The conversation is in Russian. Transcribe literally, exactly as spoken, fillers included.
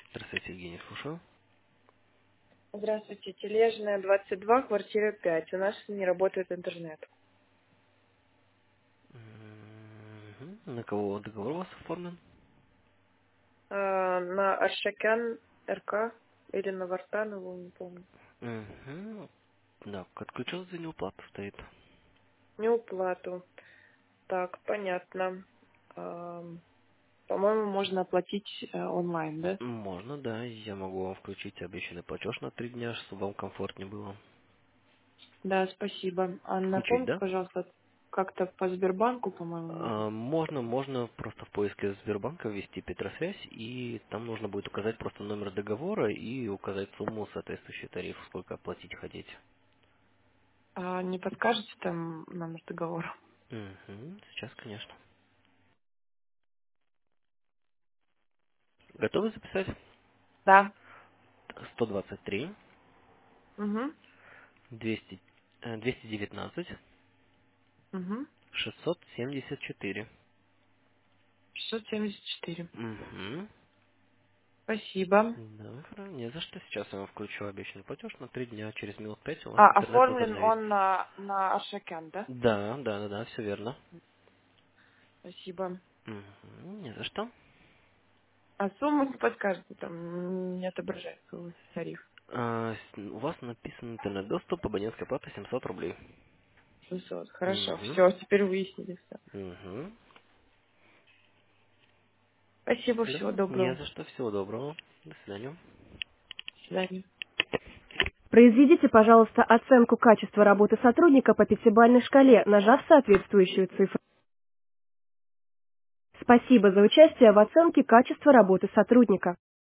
Здравствуйте, Евгений, слушаю. Здравствуйте, Тележная, двадцать два, квартира пять. У нас не работает интернет. Мгм. На кого договор у вас оформлен? А, на Аршакян РК или на Вартанову, не помню. Угу. Да, отключен за неуплату стоит. Неуплату. Так, понятно. А, по-моему, можно оплатить э, онлайн, да? Можно, да, я могу вам включить обещанный платеж на три дня, чтобы вам комфортнее было. Да, спасибо. А Включить, напомните, да? пожалуйста, как-то по Сбербанку, по-моему, можно. А, Можно, можно просто в поиске Сбербанка ввести Петросвязь, и там нужно будет указать просто номер договора и указать сумму, соответствующий тариф, сколько оплатить хотите. А не подскажете там номер договора? Угу. Сейчас, конечно. Готовы записать? Да. сто двадцать три, Угу. двести, э, двести девятнадцать, Угу. шестьсот семьдесят четыре. шестьсот семьдесят четыре. Угу. Спасибо. Да, хра- не за что. Сейчас я вам включу обещанный платеж на три дня. Через минут пять у вас А, интернет оформлен возобновится. он на, на Аршакян, да? Да, да, да, да, все верно. Спасибо. Угу. Не за что. А сумму не подскажете, там не отображается у вас тариф. А, с- у вас написан интернет-доступ, абонентская плата семьсот рублей. шестьсот. Хорошо, Угу. все, теперь выяснили все. Угу. Спасибо, Да, всего не доброго. за что. Всего доброго. До свидания. До свидания. Произведите, пожалуйста, оценку качества работы сотрудника по пятибалльной шкале, нажав соответствующую цифру. Спасибо за участие в оценке качества работы сотрудника.